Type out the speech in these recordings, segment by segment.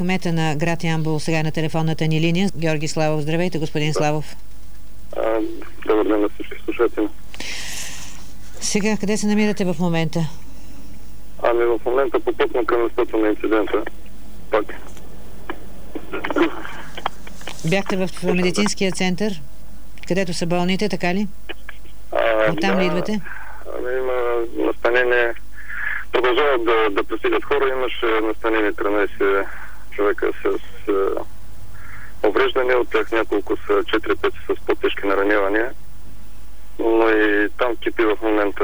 кмета на град Ямбол сега на телефонната ни линия. Георги Славов. Здравейте, господин Славов. Добър ден на всички слушатели. Сега, къде се намирате в момента? В момента попътвам към местото на инцидента. Пак. Бяхте в медицинския център, където са болните, така ли? Оттам ли идвате? Има настанение. Продължават да пристигат хора. Имаше настанени 13 човека с увреждания. От тях няколко са 4-5 с по-тежки наранявания. Но и там кипи в момента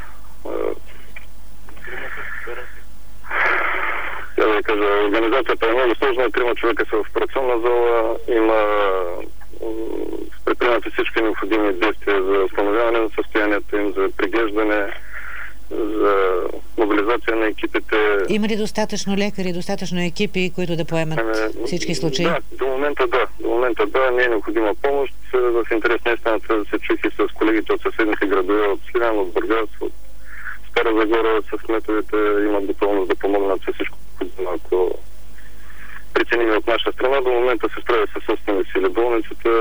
организацията е много сложна. 3 човека са в операционна зала. Има предприемат всички необходими действия за установяване на състоянието им, за приглеждане, за мобилизация на екипите. Има ли достатъчно лекари, достатъчно екипи, които да поемат всички случаи? Да, до момента да. Не е необходима помощ. В интерес на истината се чух и с колегите от съседните градове, от Сливен, от Бургас, от Стара Загора, с кметовете имат готовност да помогнат с всичко, ако преценим от наша страна. До момента се справя със собствени сили. Болницата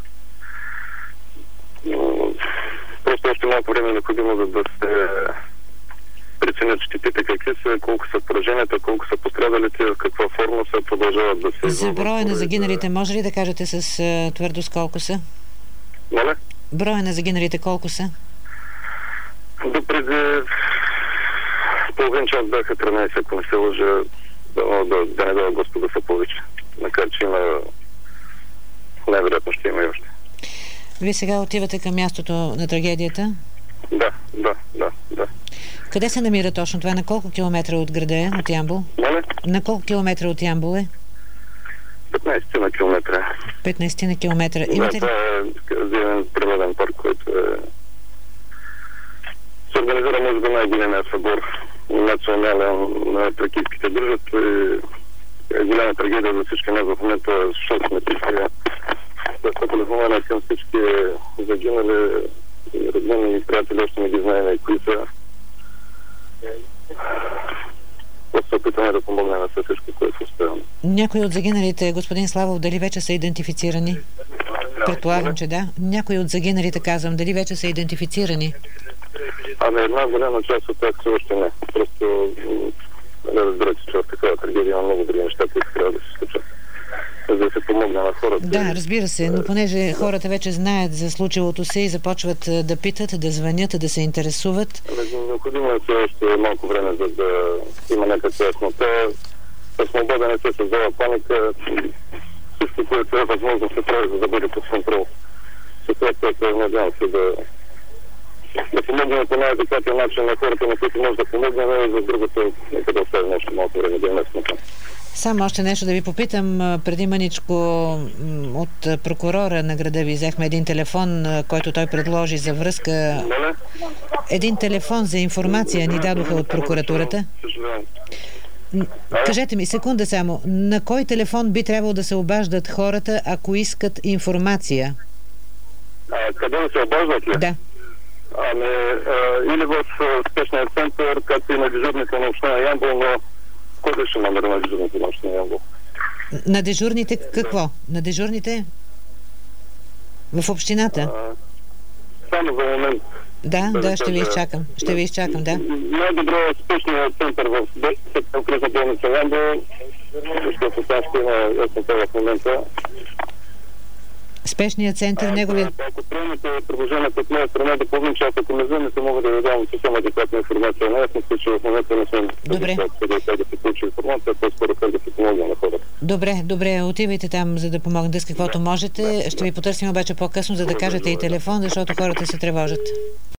просто още малко време е необходимо да се преценят щетите, какви са, колко са пораженията, колко са пострадалите, в каква форма са, продължават да се... За броя на загиналите може ли да кажете с твърдост колко са? Моля? Броя на загиналите колко са? Допреди половин час бяха 13, ако не се лъжа, да не дава Господ да са повече. Макар че има, най-вероятно ще има и още. Вие сега отивате към мястото на трагедията? Да. Къде се намира точно това? На колко километра от града е, от Ямбол? Моля? На колко километра от Ямбол е? 15 на километра. 15 на километра. Имате ли? Това е един природен парк, който се организира може би най-големия събор национален на тракийските дружества и голяма трагедия за всички нас в момента, защото сме всички да телефонираме към всички загинали роднини и приятели, още не ги знаем и кои са. Просто се опитаме да помогнем на всичко, което успяваме. Някои от загиналите, господин Славов, дали вече са идентифицирани? Предполагам, че да. Някои от загиналите, казвам, дали вече са идентифицирани? Една голяма част от тях все още не. Просто не разбирате, че в такава трагедия има много други неща, които трябва да се случат. За да се помогне на хората. Да, разбира се, но понеже хората вече знаят за случилото се и започват да питат, да звънят, да се интересуват. Необходимо е все още малко време, за да има някаква яснота. С молба да не се създава паника. Всичко, което е възможно, се прави, за да бъде под контрол. Ситуацията, надявам се да помогнем по най-адекватен начин на хората, на които може да помогнем, и за другото нека да оставим още малко време да имаме смисъл. Само още нещо да ви попитам. Преди мъничко от прокурора на града ви взехме един телефон, който той предложи за връзка. Един телефон за информация ни дадоха от прокуратурата. Кажете ми, секунда само, на кой телефон би трябвало да се обаждат хората, ако искат информация? Къде да се обаждат ли? Да. Или в спешния център, както и на дежурните на община Ямбол, но кой беше номер на дежурните на община Ямбол? На дежурните какво? На дежурните? В общината? Само за момент. Да, ще ви изчакам. Да. Най-добро е спешния център в конкретна болница Ямбол, защото там ще има яснота в момента. Спешният център, неговият... Ако приемете предложението от моя страна да половин час, ако ме вземете, мога да ви дам съвсем адекватна информация. Не ясно се, че в момента не съм как да се получи информация, по-скоро как да се помогне на хората. Добре, отивайте там, за да помогнете с каквото можете. Ще ви потърсим обаче по-късно, за да кажете и телефон, защото хората се тревожат.